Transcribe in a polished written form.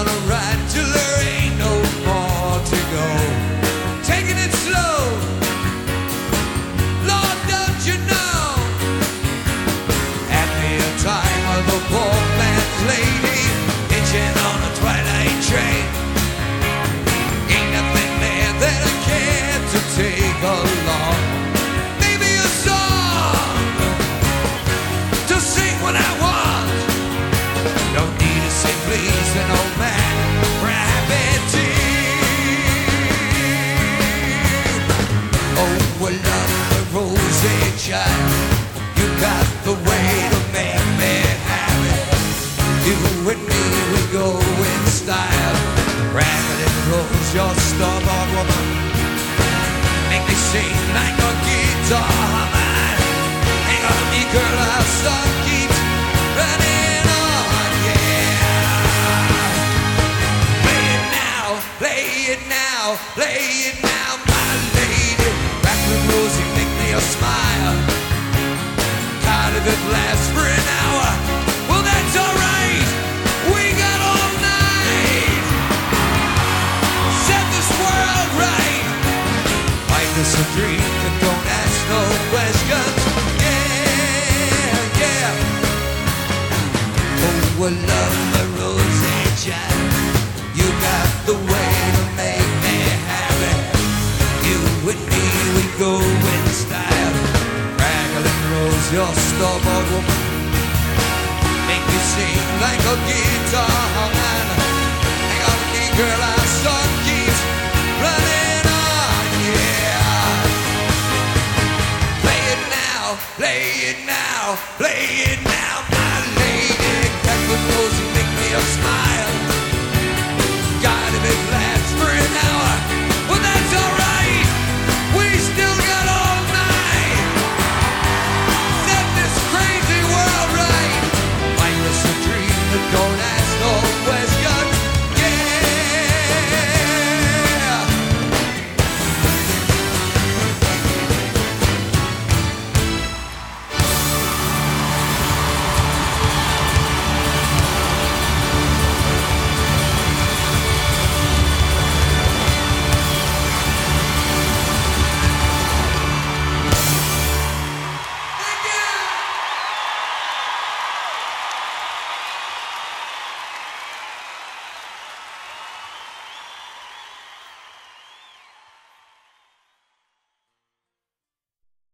gonna ride till there ain't no more to go. Taking it slow, Lord, don't you know? At the time of the poor man's lady, hitching on a twilight train. Ain't nothing there that I care to take along. Maybe a song to sing when I want. Don't need to say please an old man for a happy tea. Oh, well, love the rosy child, you got the way to make me happy. You and me, we go in style. Raglan Rose, your starboard woman, make me sing like a guitar humming. Hang on to me, girl, our song keeps running on, yeah. Play it now, play it now, play it now, my lady. Raglan Rose, you make me a smile. Tired of it lasts for an hour. Well, that's alright, we got all night. Set this world right. Find us a dream and don't ask no questions. Yeah, yeah. Oh, well, love the rosy child, you got the way to make me happy. You and me, we go in style. Raglan Rose, your starboard woman, make me sing like a guitar humming. Hang on to me, girl, our song keeps running on, yeah. Play it now, play it now, play it now.